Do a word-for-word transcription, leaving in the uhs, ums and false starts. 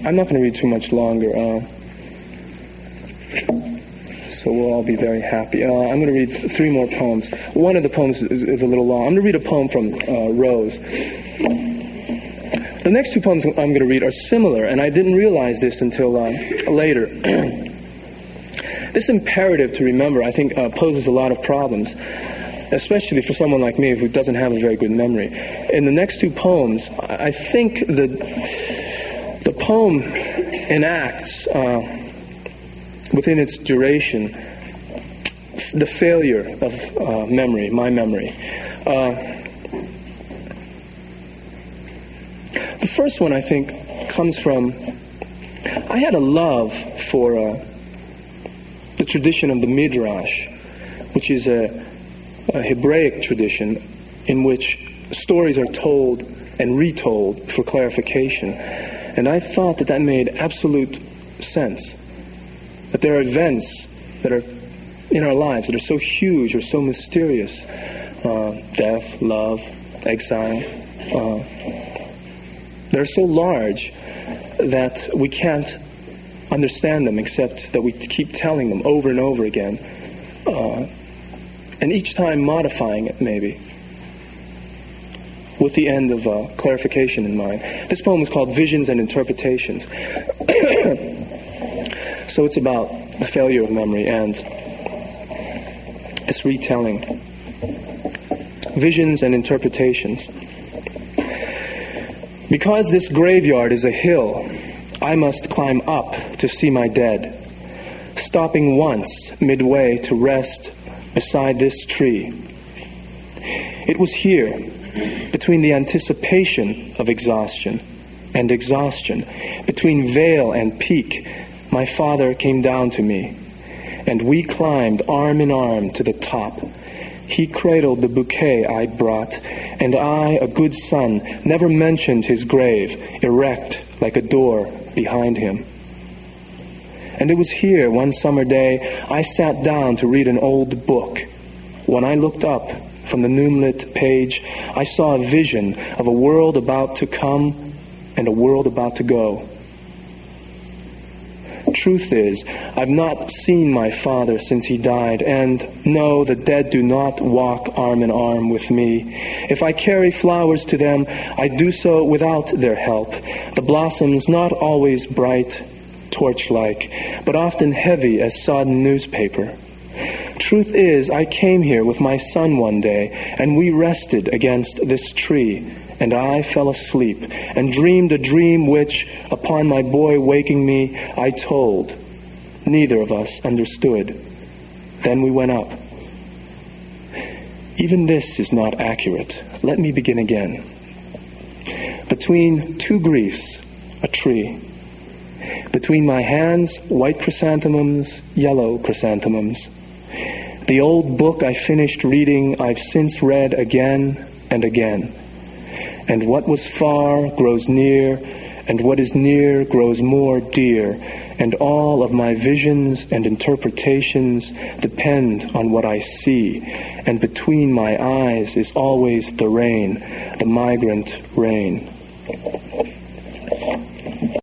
I'm not going to read too much longer, uh, so we'll all be very happy. Uh, I'm going to read th- three more poems. One of the poems is, is a little long. I'm going to read a poem from uh, Rose. The next two poems I'm going to read are similar, and I didn't realize this until uh, later. This imperative to remember, I think, uh, poses a lot of problems, especially for someone like me who doesn't have a very good memory. In the next two poems, I think the the poem enacts, uh, within its duration, the failure of uh, memory, my memory. Uh, the first one, I think, comes from, I had a love for uh, the tradition of the Midrash, which is a, a Hebraic tradition in which stories are told and retold for clarification. And I thought that that made absolute sense. That there are events that are in our lives that are so huge or so mysterious. Uh, death, love, exile. Uh, they're so large that we can't understand them except that we keep telling them over and over again. Uh, and each time modifying it, maybe, with the end of uh, clarification in mind. This poem is called Visions and Interpretations. So it's about the failure of memory and this retelling. Visions and Interpretations. Because this graveyard is a hill, I must climb up to see my dead, stopping once midway to rest beside this tree. It was here, between the anticipation of exhaustion and exhaustion, between veil and peak, my father came down to me, and we climbed arm in arm to the top. He cradled the bouquet I brought, and I, a good son, never mentioned his grave, erect like a door behind him. And it was here, one summer day, I sat down to read an old book. When I looked up from the moonlit page, I saw a vision of a world about to come and a world about to go. Truth is, I've not seen my father since he died, and no, the dead do not walk arm in arm with me. If I carry flowers to them, I do so without their help. The blossoms not always bright, torch-like, but often heavy as sodden newspaper. Truth is, I came here with my son one day, and we rested against this tree, and I fell asleep, and dreamed a dream which, upon my boy waking me, I told. Neither of us understood. Then we went up. Even this is not accurate. Let me begin again. Between two griefs, a tree. Between my hands, white chrysanthemums, yellow chrysanthemums. The old book I finished reading, I've since read again and again. And what was far grows near, and what is near grows more dear, and all of my visions and interpretations depend on what I see, and between my eyes is always the rain, the migrant rain.